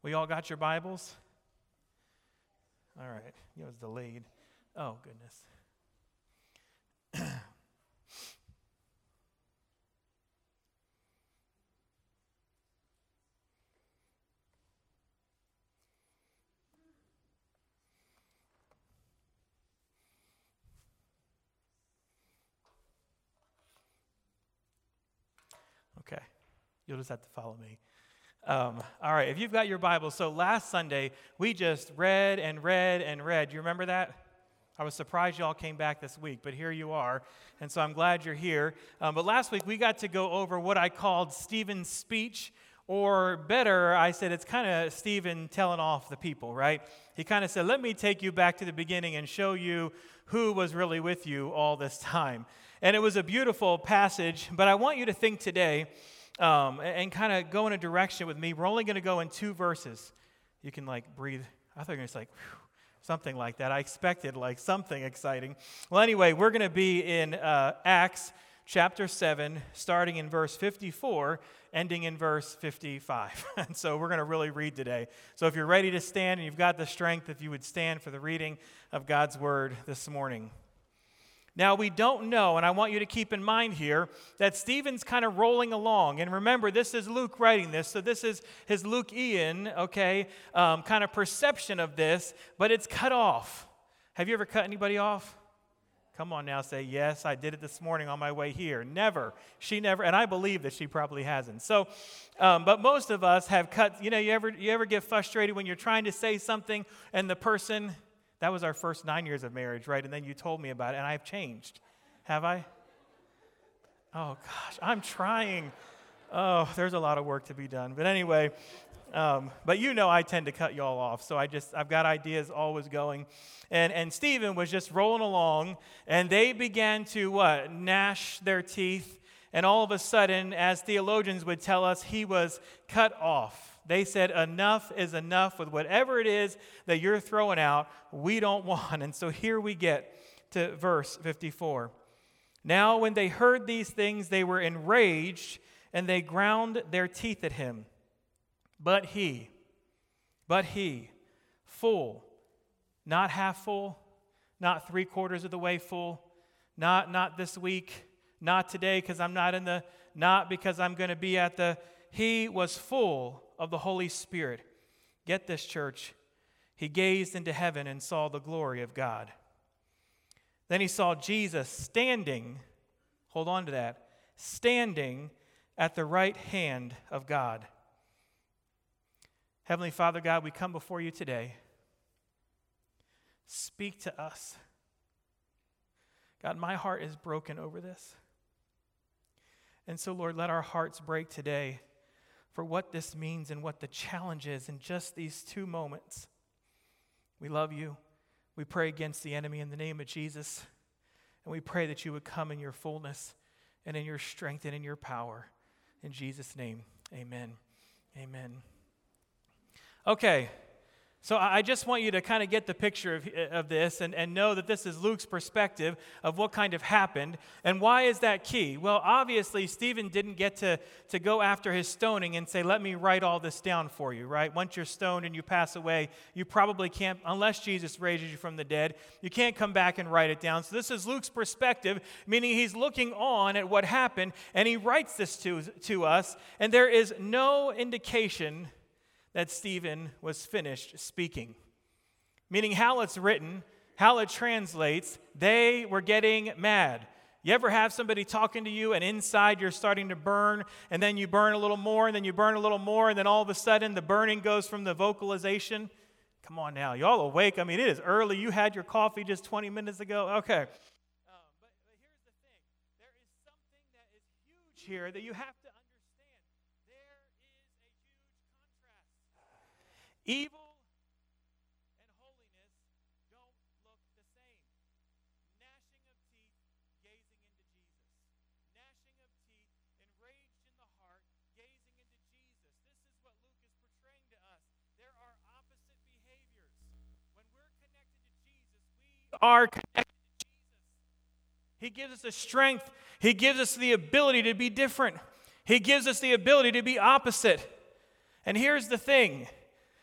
We all got your Bibles? All right. It was delayed. Oh, goodness. Okay. You'll just have to follow me. All right, if you've got your Bible, so last Sunday, we just read and read and read. Do you remember that? I was surprised y'all came back this week, but here you are, and so I'm glad you're here. But last week, we got to go over what I called Stephen's speech, or better, I said it's kind of Stephen telling off the people, right? He kind of said, let me take you back to the beginning and show you who was really with you all this time. And it was a beautiful passage, but I want you to think today, and kind of go in a direction with me. We're only going to go in 2 verses. You can breathe. I thought you were going to say, something like that. I expected something exciting. Well, anyway, we're going to be in Acts chapter 7, starting in verse 54, ending in verse 55. And so we're going to really read today. So if you're ready to stand and you've got the strength, if you would stand for the reading of God's word this morning. Now, we don't know, and I want you to keep in mind here, that Stephen's kind of rolling along. And remember, this is Luke writing this, so this is his Luke-ian, kind of perception of this, but it's cut off. Have you ever cut anybody off? Come on now, say, yes, I did it this morning on my way here. Never. She never, and I believe that she probably hasn't. So, but most of us have cut, you ever get frustrated when you're trying to say something and the person... That was our first 9 years of marriage, right? And then you told me about it, and I've changed. Have I? Oh, gosh, I'm trying. Oh, there's a lot of work to be done. But anyway, but I tend to cut y'all off, so I've got ideas always going. And Stephen was just rolling along, and they began to, gnash their teeth. And all of a sudden, as theologians would tell us, he was cut off. They said, enough is enough with whatever it is that you're throwing out, we don't want. And so here we get to verse 54. Now when they heard these things, they were enraged, and they ground their teeth at him. But he, full, not half full, not 3/4 of the way full, not this week, not today because I'm not because I'm going to be at the, he was full of the Holy Spirit. Get this, church. He gazed into heaven and saw the glory of God. Then he saw Jesus standing, hold on to that, standing at the right hand of God. Heavenly Father God, we come before you today. Speak to us. God, my heart is broken over this. And so, Lord, let our hearts break today for what this means and what the challenge is in just these 2 moments. We love you. We pray against the enemy in the name of Jesus. And we pray that you would come in your fullness and in your strength and in your power. In Jesus' name, amen. Amen. Okay. So I just want you to kind of get the picture of this and know that this is Luke's perspective of what kind of happened. And why is that key? Well, obviously, Stephen didn't get to go after his stoning and say, let me write all this down for you, right? Once you're stoned and you pass away, you probably can't, unless Jesus raises you from the dead, you can't come back and write it down. So this is Luke's perspective, meaning he's looking on at what happened, and he writes this to us, and there is no indication that Stephen was finished speaking. Meaning how it's written, how it translates, they were getting mad. You ever have somebody talking to you and inside you're starting to burn, and then you burn a little more, and then you burn a little more, and then all of a sudden the burning goes from the vocalization? Come on now, y'all awake? I mean, it is early. You had your coffee just 20 minutes ago. Okay. But here's the thing. There is something that is huge here that you have to understand. There is a huge contrast. Evil and holiness don't look the same. Gnashing of teeth, gazing into Jesus. Gnashing of teeth, enraged in the heart, gazing into Jesus. This is what Luke is portraying to us. There are opposite behaviors. When we're connected to Jesus, we are connected to Jesus. He gives us the strength. He gives us the ability to be different. He gives us the ability to be opposite. And here's the thing.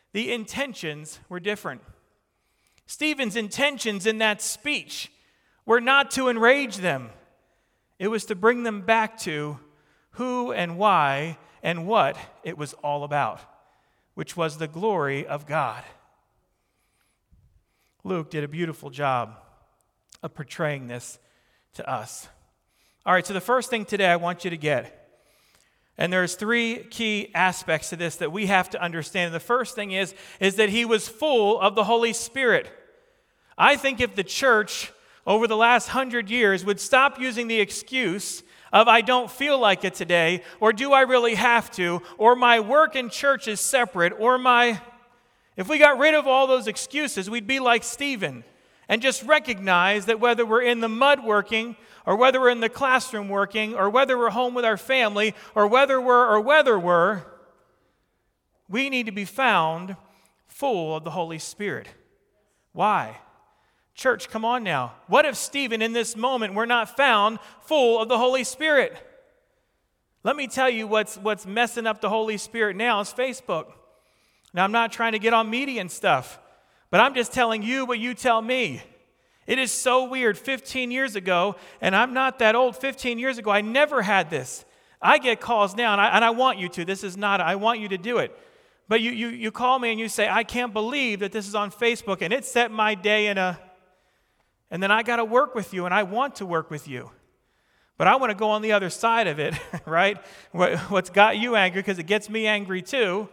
the intentions were different. Stephen's intentions in that speech were not to enrage them. It was to bring them back to who and why and what it was all about, which was the glory of God. Luke did a beautiful job of portraying this to us. All right, so the first thing today I want you to get, and there's three key aspects to this that we have to understand. The first thing is that he was full of the Holy Spirit. I think if the church over the last 100 years would stop using the excuse of I don't feel like it today, or do I really have to, or my work in church is separate, if we got rid of all those excuses, we'd be like Stephen and just recognize that whether we're in the mud working, or whether we're in the classroom working, or whether we're home with our family, or whether we're, we need to be found full of the Holy Spirit. Why? Church, come on now. What if Stephen in this moment were not found full of the Holy Spirit? Let me tell you what's messing up the Holy Spirit now is Facebook. Now, I'm not trying to get on media and stuff, but I'm just telling you what you tell me. It is so weird. 15 years ago, and I'm not that old, 15 years ago, I never had this. I get calls now, and I want you to. I want you to do it. But you call me and you say, I can't believe that this is on Facebook, and it set my day and then I got to work with you, and I want to work with you. But I want to go on the other side of it, right? What's got you angry, because it gets me angry too.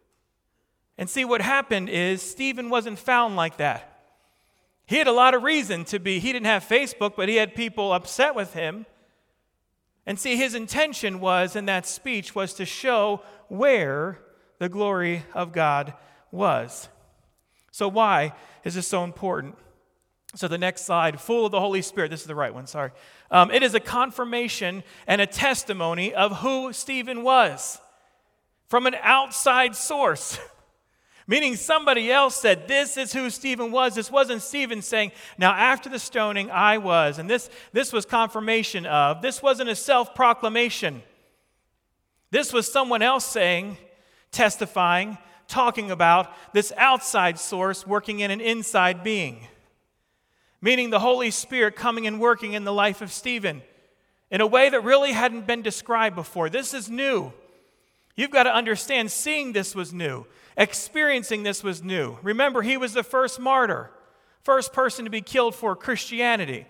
And see, what happened is Stephen wasn't found like that. He had a lot of reason to be. He didn't have Facebook, but he had people upset with him. And see, his intention was, in that speech, was to show where the glory of God was. So why is this so important? So the next slide, full of the Holy Spirit. This is the right one, sorry. It is a confirmation and a testimony of who Stephen was from an outside source. Meaning somebody else said, this is who Stephen was. This wasn't Stephen saying, now after the stoning, I was. And this was confirmation of. This wasn't a self-proclamation. This was someone else saying, testifying, talking about this outside source working in an inside being. Meaning the Holy Spirit coming and working in the life of Stephen in a way that really hadn't been described before. This is new. You've got to understand, seeing this was new. Experiencing this was new. Remember, he was the first martyr, first person to be killed for Christianity.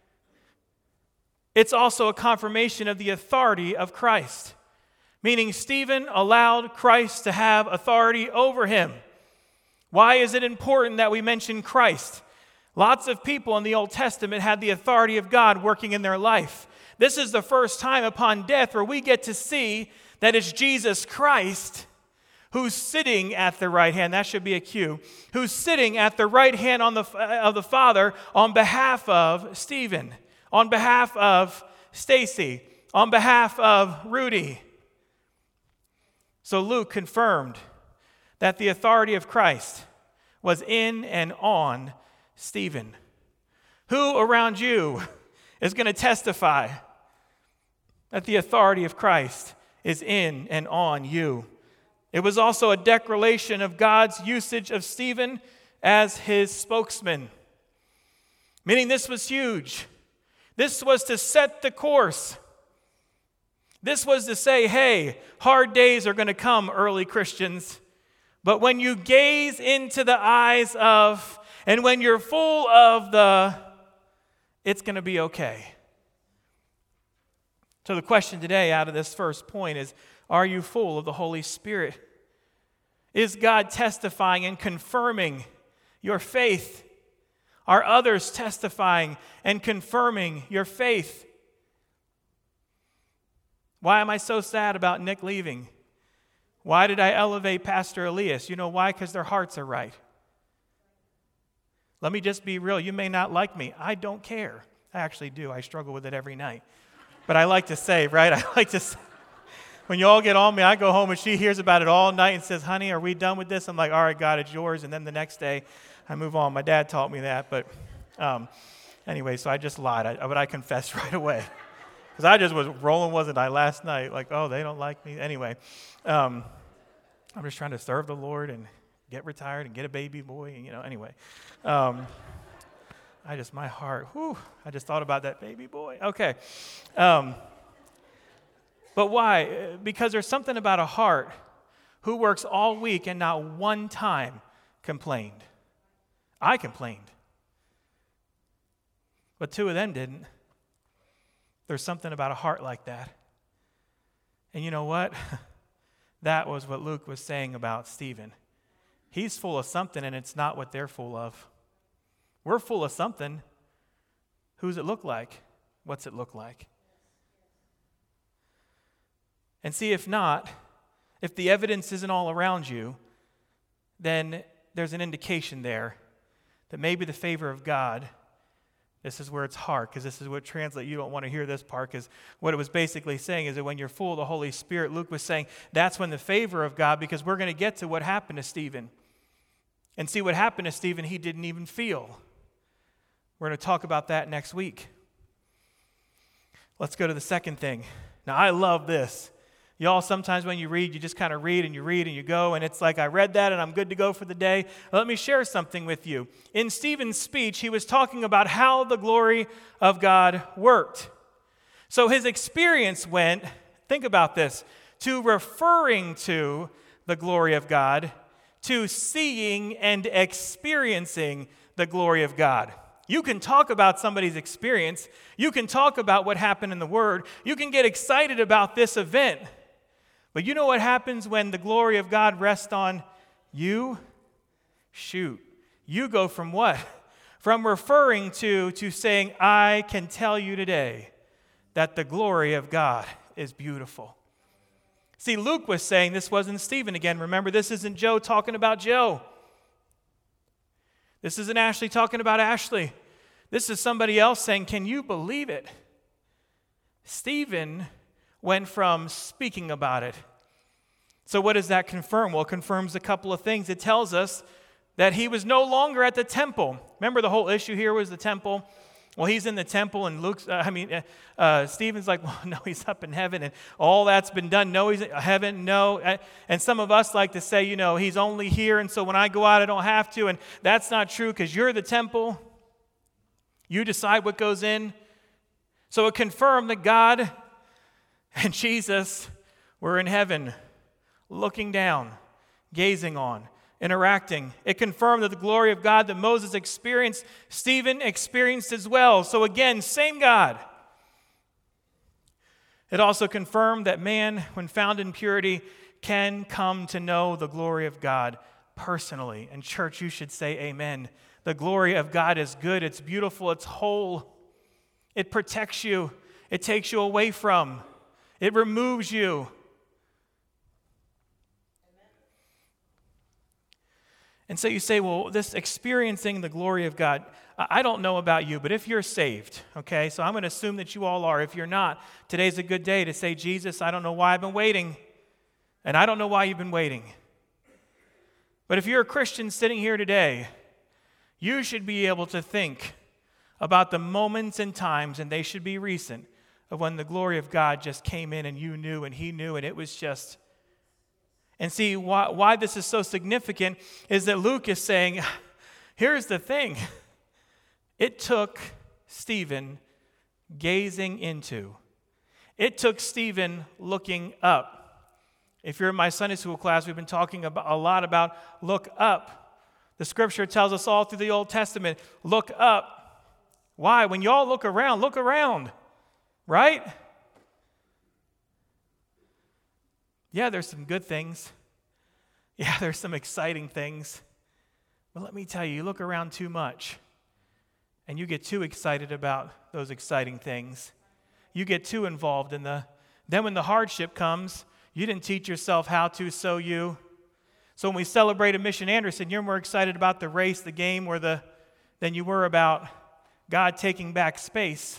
It's also a confirmation of the authority of Christ, meaning Stephen allowed Christ to have authority over him. Why is it important that we mention Christ? Lots of people in the Old Testament had the authority of God working in their life. This is the first time upon death where we get to see that it's Jesus Christ who's sitting at the right hand, that should be a cue, who's sitting at the right hand of the Father on behalf of Stephen, on behalf of Stacy, on behalf of Rudy. So Luke confirmed that the authority of Christ was in and on Stephen. Who around you is going to testify that the authority of Christ is in and on you? It was also a declaration of God's usage of Stephen as his spokesman. Meaning this was huge. This was to set the course. This was to say, hey, hard days are going to come, early Christians. But when you gaze into the eyes of, and when you're full of it's going to be okay. So the question today out of this first point is, are you full of the Holy Spirit? Is God testifying and confirming your faith? Are others testifying and confirming your faith? Why am I so sad about Nick leaving? Why did I elevate Pastor Elias? You know why? Because their hearts are right. Let me just be real. You may not like me. I don't care. I actually do. I struggle with it every night. But I like to say, right? I like to say, when you all get on me, I go home and she hears about it all night and says, honey, are we done with this? I'm like, all right, God, it's yours. And then the next day, I move on. My dad taught me that. But anyway, so I just lied. But I confessed right away. Because I just was rolling, wasn't I, last night? Like, oh, they don't like me. Anyway, I'm just trying to serve the Lord and get retired and get a baby boy, anyway. My heart, I just thought about that baby boy. Okay. But why? Because there's something about a heart who works all week and not one time complained. I complained. But two of them didn't. There's something about a heart like that. And you know what? That was what Luke was saying about Stephen. He's full of something, and it's not what they're full of. We're full of something. Who's it look like? What's it look like? And see, if not, if the evidence isn't all around you, then there's an indication there that maybe the favor of God, this is where it's hard, because this is what translates. You don't want to hear this part, because what it was basically saying is that when you're full of the Holy Spirit, Luke was saying that's when the favor of God, because we're going to get to what happened to Stephen. And see, what happened to Stephen, he didn't even feel. We're going to talk about that next week. Let's go to the second thing. Now, I love this. Y'all, sometimes when you read, you just kind of read and you go, and it's like, I read that and I'm good to go for the day. Let me share something with you. In Stephen's speech, he was talking about how the glory of God worked. So his experience went, think about this, to referring to the glory of God, to seeing and experiencing the glory of God. You can talk about somebody's experience. You can talk about what happened in the Word. You can get excited about this event. But you know what happens when the glory of God rests on you? Shoot. You go from what? From referring to saying, I can tell you today that the glory of God is beautiful. See, Luke was saying this wasn't Stephen again. Remember, this isn't Joe talking about Joe. This isn't Ashley talking about Ashley. This is somebody else saying, can you believe it? Stephen went from speaking about it. So what does that confirm? Well, it confirms a couple of things. It tells us that he was no longer at the temple. Remember, the whole issue here was the temple. Well, he's in the temple, and Stephen's like, well, no, he's up in heaven, and all that's been done. No, he's in heaven, no. And some of us like to say, he's only here, and so when I go out, I don't have to. And that's not true, because you're the temple. You decide what goes in. So it confirmed that God and Jesus were in heaven, looking down, gazing on, interacting. It confirmed that the glory of God that Moses experienced, Stephen experienced as well. So again, same God. It also confirmed that man, when found in purity, can come to know the glory of God personally. And church, you should say amen. The glory of God is good, it's beautiful, it's whole. It protects you. It takes you away from. It removes you. And so you say, well, this experiencing the glory of God, I don't know about you, but if you're saved, okay, so I'm going to assume that you all are. If you're not, today's a good day to say, Jesus, I don't know why I've been waiting, and I don't know why you've been waiting. But if you're a Christian sitting here today, you should be able to think about the moments and times, and they should be recent, of when the glory of God just came in and you knew and he knew, and it was just... And see, why this is so significant is that Luke is saying, here's the thing. It took Stephen gazing into. It took Stephen looking up. If you're in my Sunday school class, we've been talking a lot about look up. The scripture tells us all through the Old Testament, look up. Why? When y'all look around, right? Yeah, there's some good things. Yeah, there's some exciting things. But let me tell you, you look around too much, and you get too excited about those exciting things. You get too involved in then when the hardship comes, you didn't teach yourself how to, so you. So when we celebrated Mission Anderson, you're more excited about the race, the game, than you were about God taking back space.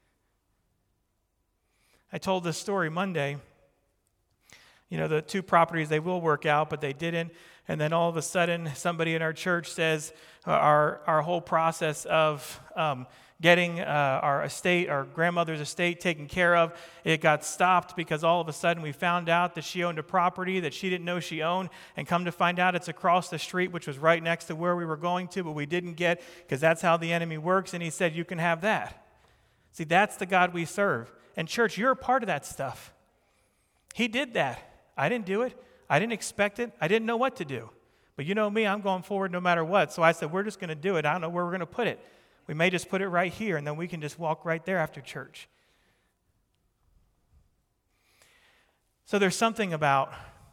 I told this story Monday. The two properties, they will work out, but they didn't. And then all of a sudden, somebody in our church says our whole process of getting our grandmother's estate taken care of. It got stopped because all of a sudden we found out that she owned a property that she didn't know she owned, and come to find out it's across the street, which was right next to where we were going to, but we didn't get, because that's how the enemy works, and he said, you can have that. See, that's the God we serve. And church, you're a part of that stuff. He did that. I didn't do it. I didn't expect it. I didn't know what to do. But you know me, I'm going forward no matter what. So I said, we're just going to do it. I don't know where we're going to put it. We may just put it right here, and then we can just walk right there after church. So there's something about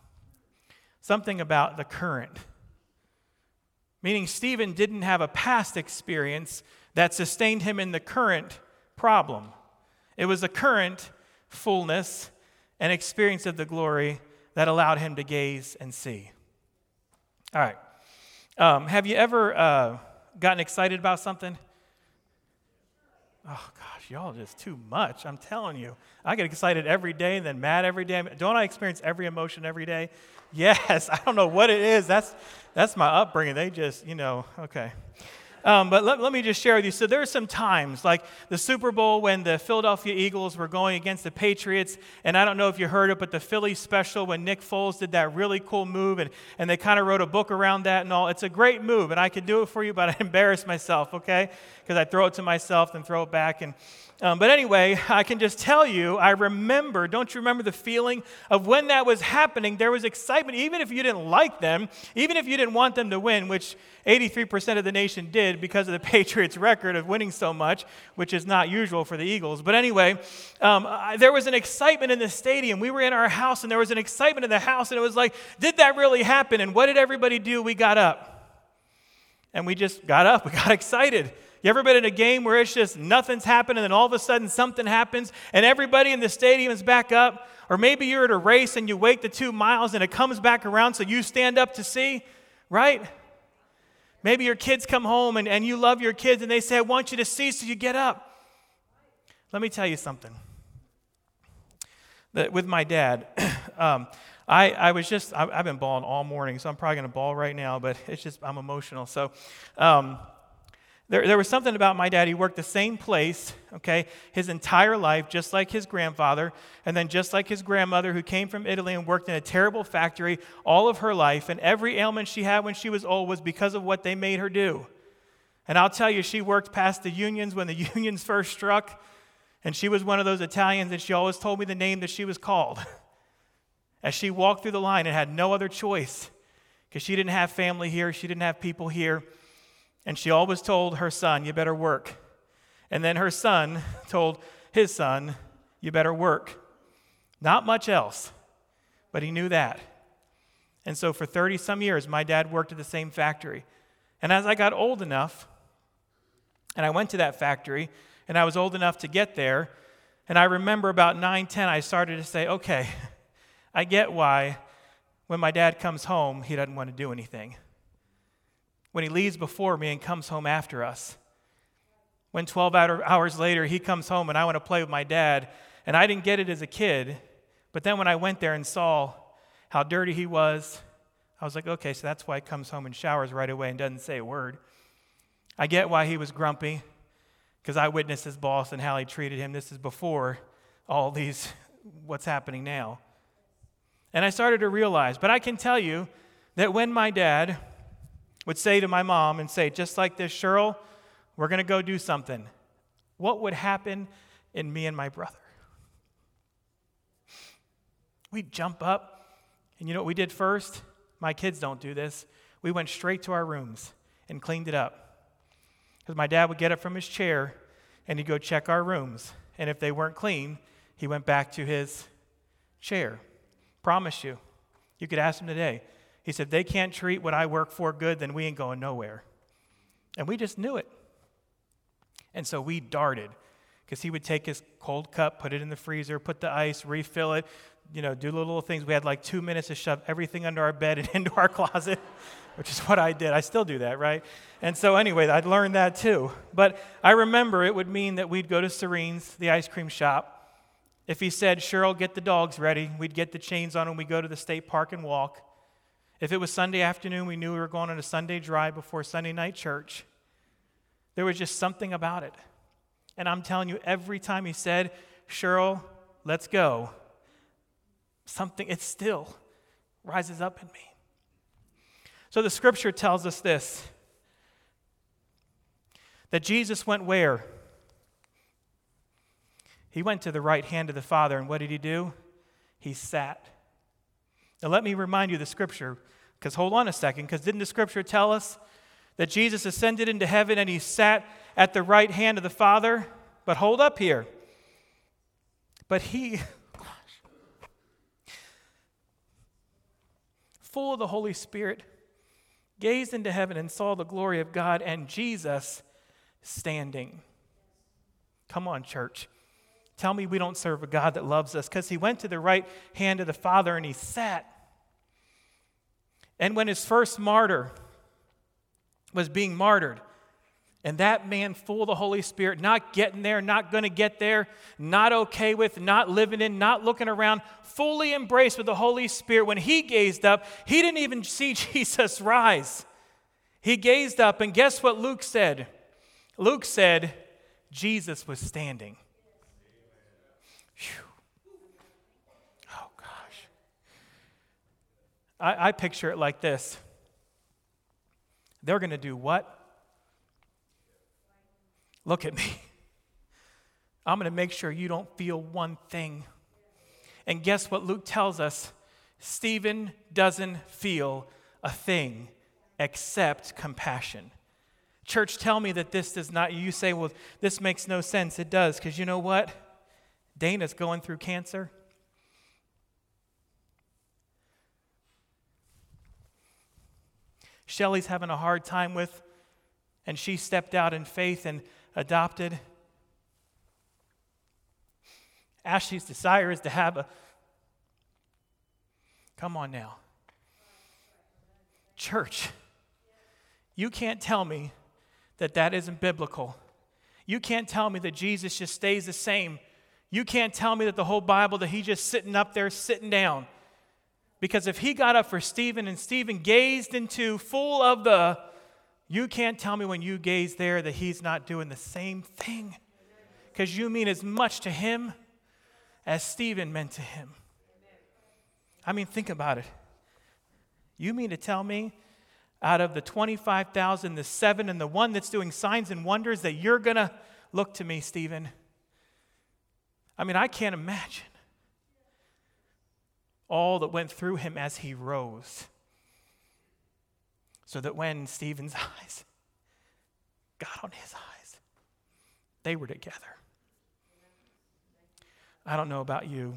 the current. Meaning Stephen didn't have a past experience that sustained him in the current problem. It was the current fullness and experience of the glory that allowed him to gaze and see. All right. Have you ever gotten excited about something? Oh, gosh, y'all just too much. I'm telling you. I get excited every day and then mad every day. Don't I experience every emotion every day? Yes. I don't know what it is. That's my upbringing. They just, okay. But let me just share with you. So there are some times, like the Super Bowl when the Philadelphia Eagles were going against the Patriots, and I don't know if you heard it, but the Philly special when Nick Foles did that really cool move, and they kind of wrote a book around that and all. It's a great move, and I could do it for you, but I embarrass myself, okay? Because I throw it to myself and throw it back. But anyway, I can just tell you, don't you remember the feeling of when that was happening? There was excitement, even if you didn't like them, even if you didn't want them to win, which 83% of the nation did because of the Patriots' record of winning so much, which is not usual for the Eagles. But anyway, there was an excitement in the stadium. We were in our house, and there was an excitement in the house, and it was like, did that really happen? And what did everybody do? We got up. And we just got up. We got excited. You ever been in a game where it's just nothing's happened, and then all of a sudden something happens, and everybody in the stadium is back up? Or maybe you're at a race, and you wait the 2 miles, and it comes back around, so you stand up to see, right? Maybe your kids come home, and you love your kids, and they say, I want you to see, so you get up. Let me tell you something. With my dad, I've been bawling all morning, so I'm probably going to bawl right now, but it's just, I'm emotional. So there was something about my dad. He worked the same place, okay, his entire life, just like his grandfather, and then just like his grandmother who came from Italy and worked in a terrible factory all of her life, and every ailment she had when she was old was because of what they made her do. And I'll tell you, she worked past the unions when the unions first struck, and she was one of those Italians, and she always told me the name that she was called. As she walked through the line and had no other choice, because she didn't have family here, she didn't have people here, and she always told her son, you better work. And then her son told his son, you better work. Not much else, but he knew that. And so for 30-some years, my dad worked at the same factory. And as I got old enough, and I went to that factory, and I was old enough to get there, and I remember about 9, 10, I started to say, okay, I get why when my dad comes home, he doesn't want to do anything. When he leaves before me and comes home after us. When 12 hours later, he comes home and I want to play with my dad, and I didn't get it as a kid, but then when I went there and saw how dirty he was, I was like, okay, so that's why he comes home and showers right away and doesn't say a word. I get why he was grumpy, because I witnessed his boss and how he treated him. This is before all these, what's happening now. And I started to realize, but I can tell you that when my dad would say to my mom and say, just like this, Cheryl, we're going to go do something, what would happen in me and my brother? We'd jump up, and you know what we did first? My kids don't do this. We went straight to our rooms and cleaned it up. Because my dad would get up from his chair, and he'd go check our rooms. And if they weren't clean, he went back to his chair. Promise you. You could ask him today. He said, they can't treat what I work for good, then we ain't going nowhere. And we just knew it. And so we darted, because he would take his cold cup, put it in the freezer, put the ice, refill it, do little things. We had like 2 minutes to shove everything under our bed and into our closet, which is what I did. I still do that, right? And so anyway, I'd learned that too. But I remember it would mean that we'd go to Serene's, the ice cream shop. If he said, Cheryl, get the dogs ready, we'd get the chains on and we'd go to the state park and walk. If it was Sunday afternoon, we knew we were going on a Sunday drive before Sunday night church. There was just something about it. And I'm telling you, every time he said, Cheryl, let's go, it still rises up in me. So the scripture tells us this, that Jesus went where? He went to the right hand of the Father, and what did he do? He sat. Now let me remind you the scripture, because hold on a second, because didn't the scripture tell us that Jesus ascended into heaven and he sat at the right hand of the Father? But hold up here. But he, full of the Holy Spirit, gazed into heaven and saw the glory of God and Jesus standing. Come on, church. Tell me we don't serve a God that loves us, because he went to the right hand of the Father and he sat. And when his first martyr was being martyred, and that man full of the Holy Spirit, not getting there, not going to get there, not okay with, not living in, not looking around, fully embraced with the Holy Spirit, when he gazed up, he didn't even see Jesus rise. He gazed up, and guess what Luke said? Luke said, Jesus was standing. Whew. Oh, gosh. I picture it like this. They're going to do what? Look at me. I'm going to make sure you don't feel one thing. And guess what Luke tells us? Stephen doesn't feel a thing except compassion. Church, tell me that this does not, you say, well, this makes no sense. It does, because you know what? Dana's going through cancer. Shelly's having a hard time with, and she stepped out in faith and adopted. Ashley's desire is to have a, come on now. Church, you can't tell me that that isn't biblical. You can't tell me that Jesus just stays the same. You can't tell me that the whole Bible, that he's just sitting up there, sitting down. Because if he got up for Stephen and Stephen gazed into full of the, you can't tell me when you gaze there that he's not doing the same thing. Because you mean as much to him as Stephen meant to him. I mean, think about it. You mean to tell me out of the 25,000, the 7, and the 1 that's doing signs and wonders that you're going to look to me, Stephen? I mean, I can't imagine all that went through him as he rose. So that when Stephen's eyes got on his eyes, they were together. I don't know about you,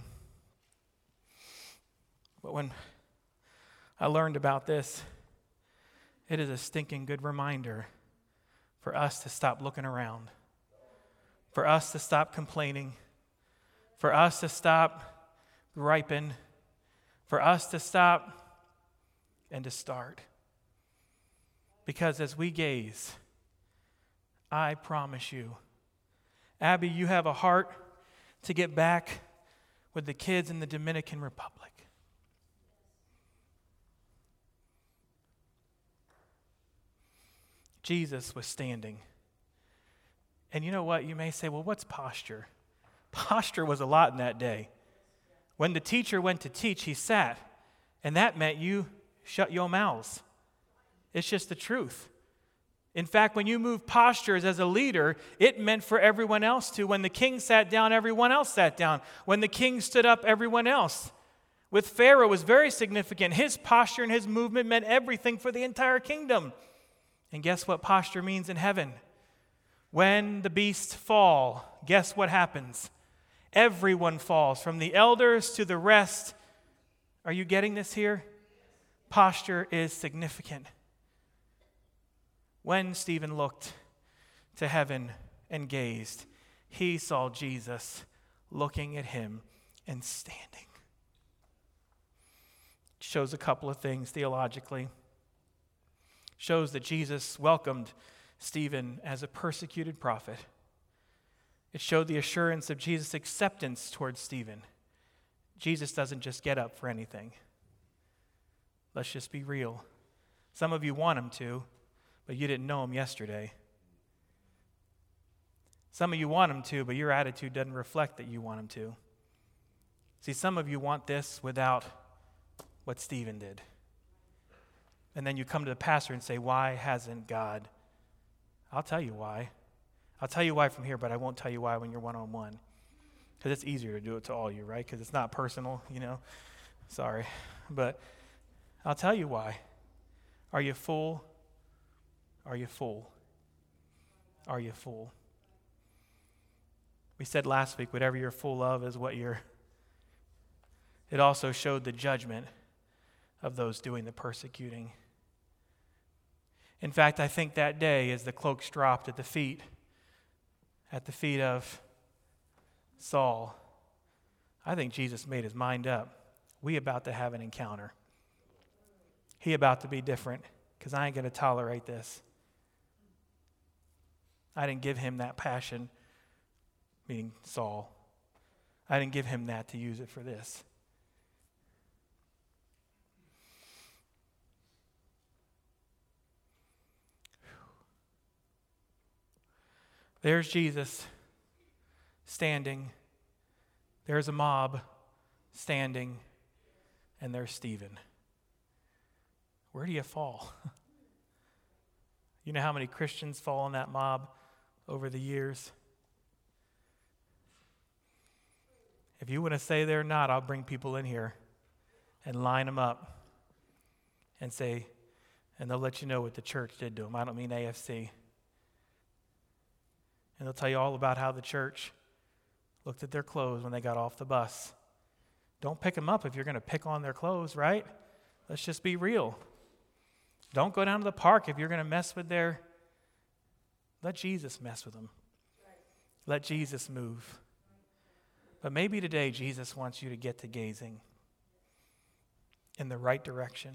but when I learned about this, it is a stinking good reminder for us to stop looking around, for us to stop complaining, for us to stop griping, for us to stop and to start. Because as we gaze, I promise you, Abby, you have a heart to get back with the kids in the Dominican Republic. Jesus was standing. And you know what? You may say, well, what's posture? Posture was a lot in that day. When the teacher went to teach, he sat. And that meant you shut your mouths. It's just the truth. In fact, when you move postures as a leader, it meant for everyone else to. When the king sat down, everyone else sat down. When the king stood up, everyone else. With Pharaoh, it was very significant. His posture and his movement meant everything for the entire kingdom. And guess what posture means in heaven? When the beasts fall, guess what happens? Everyone falls, from the elders to the rest. Are you getting this here? Posture is significant. When Stephen looked to heaven and gazed, he saw Jesus looking at him and standing. Shows a couple of things theologically. Shows that Jesus welcomed Stephen as a persecuted prophet. It showed the assurance of Jesus' acceptance towards Stephen. Jesus doesn't just get up for anything. Let's just be real. Some of you want him to, but you didn't know him yesterday. Some of you want him to, but your attitude doesn't reflect that you want him to. See, some of you want this without what Stephen did. And then you come to the pastor and say, why hasn't God? I'll tell you why. I'll tell you why from here, but I won't tell you why when you're one-on-one. Because it's easier to do it to all you, right? Because it's not personal, Sorry. But I'll tell you why. Are you full? Are you full? Are you full? We said last week, whatever you're full of is what you're. It also showed the judgment of those doing the persecuting. In fact, I think that day, as the cloaks dropped at the feet of Saul, I think Jesus made his mind up. We about to have an encounter. He about to be different, because I ain't going to tolerate this. I didn't give him that passion, meaning Saul. I didn't give him that to use it for this. There's Jesus standing. There's a mob standing. And there's Stephen. Where do you fall? You know how many Christians fall in that mob over the years? If you want to say they're not, I'll bring people in here and line them up and say, and they'll let you know what the church did to them. I don't mean AFC. And they'll tell you all about how the church looked at their clothes when they got off the bus. Don't pick them up if you're going to pick on their clothes, right? Let's just be real. Don't go down to the park if you're going to mess with their. Let Jesus mess with them. Let Jesus move. But maybe today Jesus wants you to get to gazing in the right direction.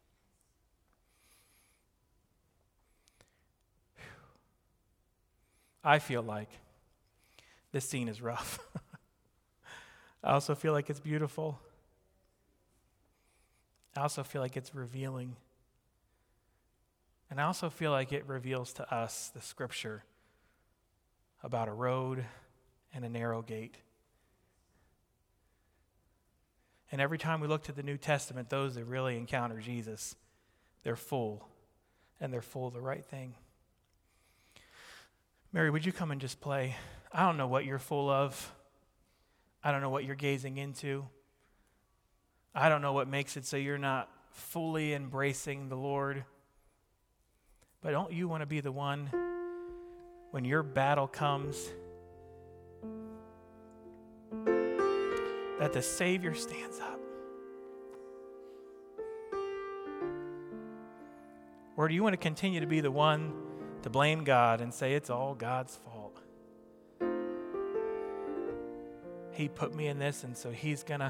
I feel like this scene is rough. I also feel like it's beautiful. I also feel like it's revealing. And I also feel like it reveals to us the scripture about a road and a narrow gate. And every time we look to the New Testament, those that really encounter Jesus, they're full, and they're full of the right thing. Mary, would you come and just play? I don't know what you're full of. I don't know what you're gazing into. I don't know what makes it so you're not fully embracing the Lord. But don't you want to be the one when your battle comes that the Savior stands up? Or do you want to continue to be the one to blame God and say it's all God's fault? He put me in this, and so he's gonna.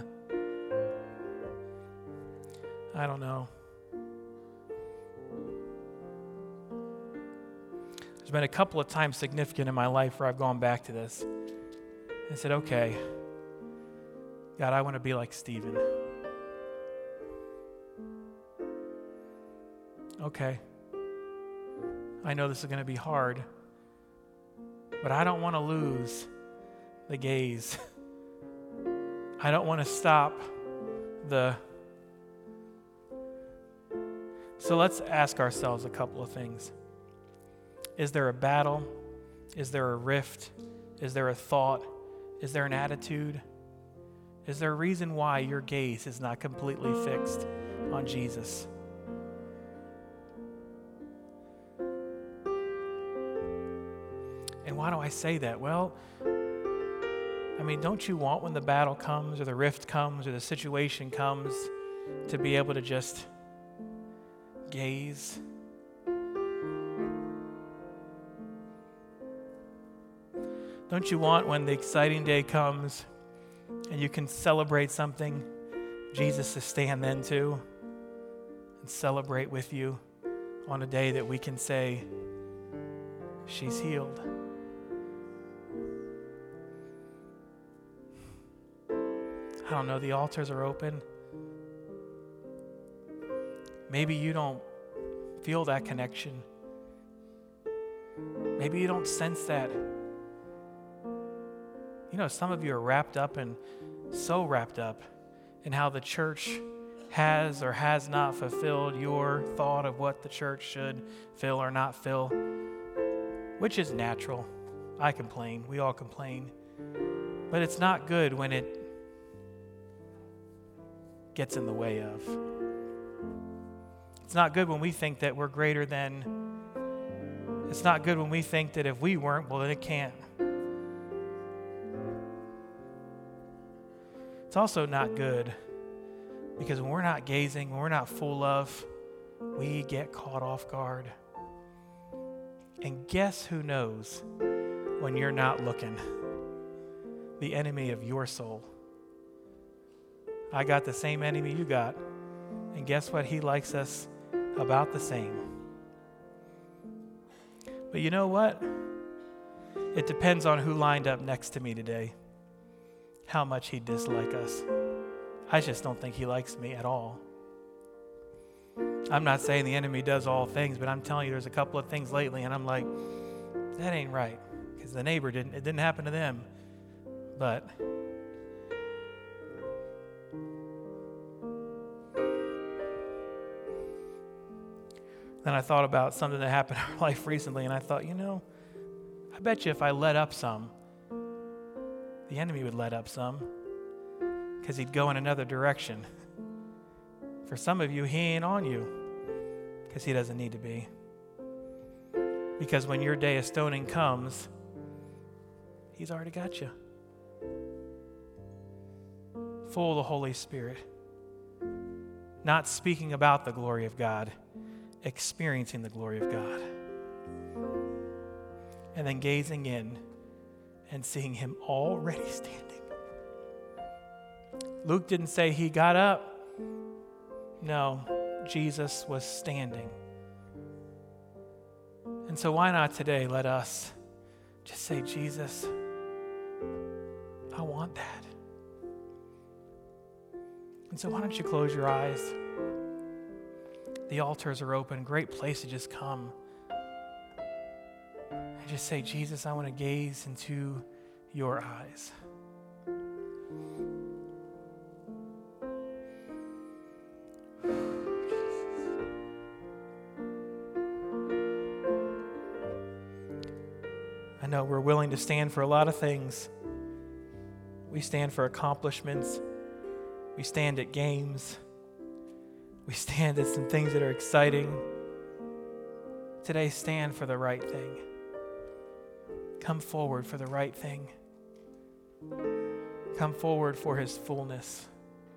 I don't know. There's been a couple of times significant in my life where I've gone back to this and said, okay, God, I want to be like Stephen. Okay. I know this is going to be hard, but I don't want to lose the gaze. I don't want to stop the. So let's ask ourselves a couple of things. Is there a battle? Is there a rift? Is there a thought? Is there an attitude? Is there a reason why your gaze is not completely fixed on Jesus? And why do I say that? Well, I mean, don't you want when the battle comes or the rift comes or the situation comes to be able to just gaze? Don't you want when the exciting day comes and you can celebrate something, Jesus to stand then too and celebrate with you on a day that we can say, she's healed. I don't know, the altars are open. Maybe you don't feel that connection. Maybe you don't sense that some of you are wrapped up in how the church has or has not fulfilled your thought of what the church should fill or not fill, which is natural. I complain. We all complain. But it's not good when it gets in the way of. It's not good when we think that we're greater than. It's not good when we think that if we weren't, well, then it can't. It's also not good because when we're not gazing, when we're not full of, we get caught off guard. And guess who knows when you're not looking? The enemy of your soul. I got the same enemy you got. And guess what? He likes us about the same. But you know what? It depends on who lined up next to me today, how much he dislikes us. I just don't think he likes me at all. I'm not saying the enemy does all things, but I'm telling you there's a couple of things lately, and I'm like, that ain't right. Because the neighbor it didn't happen to them. But then I thought about something that happened in our life recently, and I thought, I bet you if I let up some, the enemy would let up some, because he'd go in another direction. For some of you, he ain't on you, because he doesn't need to be. Because when your day of stoning comes, he's already got you. Full of the Holy Spirit. Not speaking about the glory of God, experiencing the glory of God. And then gazing in and seeing him already standing. Luke didn't say he got up. No, Jesus was standing. And so why not today let us just say, Jesus, I want that. And so why don't you close your eyes? The altars are open. Great place to just come. And just say, Jesus, I want to gaze into your eyes. I know we're willing to stand for a lot of things. We stand for accomplishments. We stand at games. We stand at some things that are exciting. Today, stand for the right thing. Come forward for the right thing. Come forward for his fullness.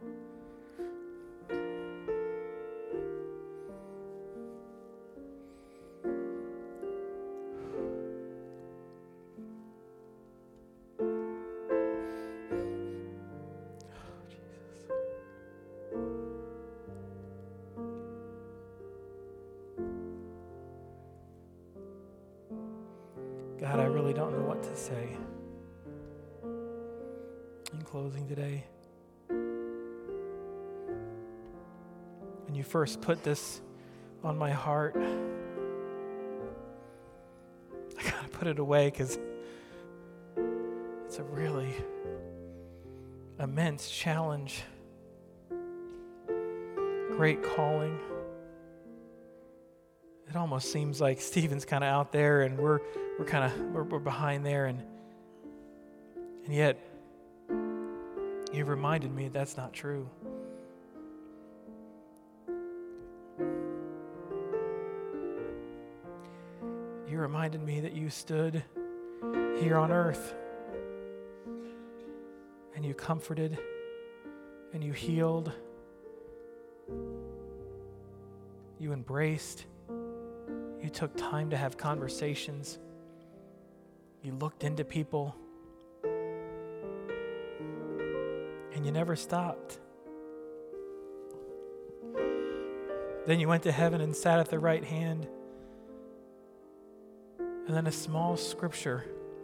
God, I really don't know what to say in closing today. When you first put this on my heart, I gotta put it away because it's a really immense challenge. Great calling. It almost seems like Stephen's kind of out there and we're behind there, and yet you've reminded me that's not true. You reminded me that you stood here on earth and you comforted and you healed, you embraced. You took time to have conversations. You looked into people. And you never stopped. Then you went to heaven and sat at the right hand. And then a small scripture,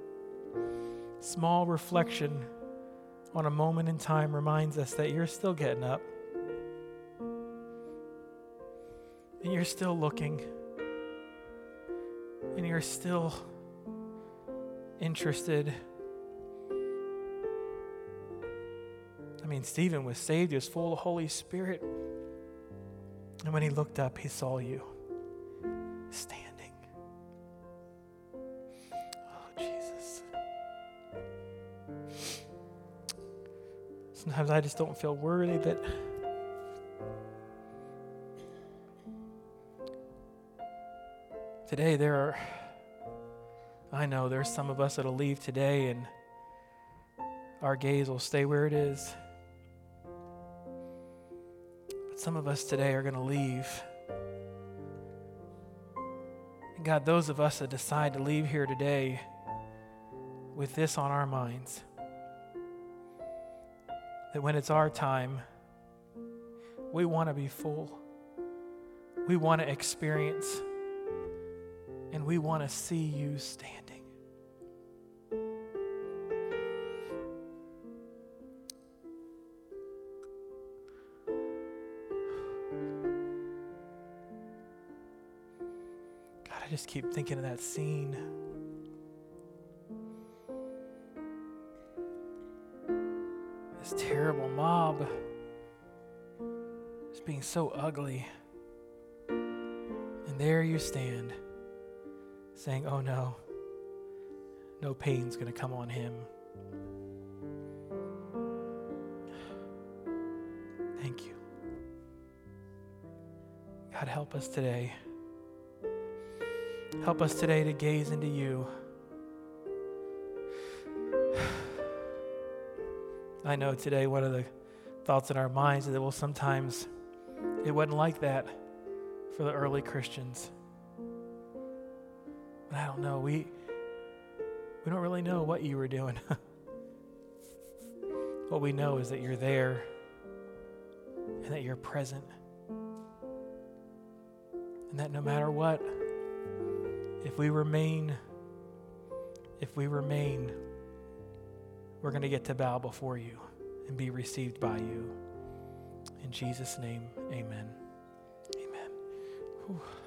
small reflection on a moment in time reminds us that you're still getting up. And you're still looking. And you're still interested Stephen was saved. He was full of the Holy Spirit. And when he looked up, he saw you standing. Oh, Jesus. Sometimes I just don't feel worthy that today I know there's some of us that'll leave today and our gaze will stay where it is. But some of us today are going to leave. And God, those of us that decide to leave here today with this on our minds, that when it's our time, we want to be full. We want to experience, and we want to see you standing. God, I just keep thinking of that scene. This terrible mob just being so ugly. And there you stand, saying, oh no pain's going to come on him. Thank you. God, help us today. Help us today to gaze into you. I know today one of the thoughts in our minds is that, well, sometimes it wasn't like that for the early Christians. But I don't know. We don't really know what you were doing. What we know is that you're there and that you're present. And that no matter what, if we remain, we're going to get to bow before you and be received by you. In Jesus' name, amen. Amen. Whew.